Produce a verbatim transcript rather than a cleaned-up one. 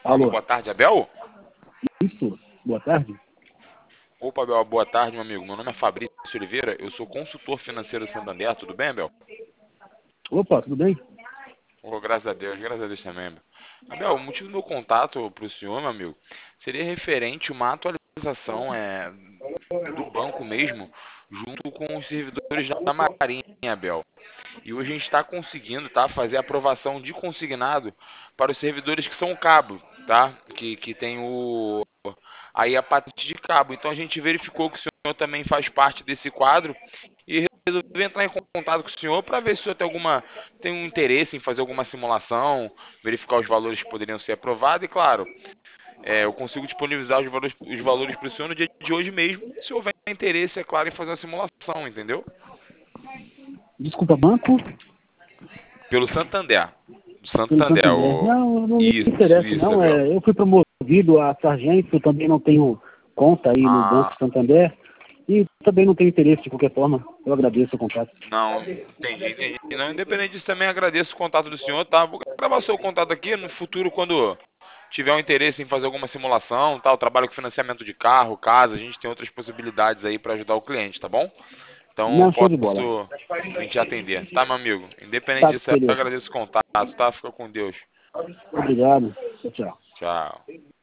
Alô, Alô, boa tarde, Abel? isso, boa tarde. Opa, Abel, boa tarde, meu amigo. Meu nome é Fabrício Oliveira, eu sou consultor financeiro do Santander, tudo bem, Abel? Opa, tudo bem? Oh, graças a Deus, graças a Deus também, Abel. Abel, o motivo do meu contato para o senhor, meu amigo, seria referente a uma atualização é, do banco mesmo, junto com os servidores da Marinha, Abel. E hoje a gente está conseguindo, tá, fazer a aprovação de consignado para os servidores que são cabo, tá? Que, que tem o aí a patente de cabo. Então a gente verificou que o senhor também faz parte desse quadro e resolvi entrar em contato com o senhor para ver se o senhor tem alguma tem um interesse em fazer alguma simulação, verificar os valores que poderiam ser aprovados e claro, é, eu consigo disponibilizar os valores os valores para o senhor no dia de hoje mesmo, se houver interesse, é claro, em fazer uma simulação, entendeu? Desculpa, banco Pelo Santander. pelo Santander, Santander. o... Não, não me Isso, interessa, isso, não. Abel. É, eu fui promovido a sargento, também não tenho conta aí no Banco Ah, Santander e também não tenho interesse de qualquer forma. Eu agradeço o contato. não, entendi, entendi. Não, independente disso, também agradeço o contato do senhor, tá? Vou gravar seu contato aqui no futuro, quando tiver um interesse em fazer alguma simulação, tá? Eu trabalho com financiamento de carro, casa, a gente tem outras possibilidades aí para ajudar o cliente, tá bom? Então eu Não, show de bola. posso a gente atender, tá, meu amigo? Independente Tá, disso, eu beleza. agradeço o contato, tá? Fica com Deus. Obrigado. Tchau, tchau. Tchau.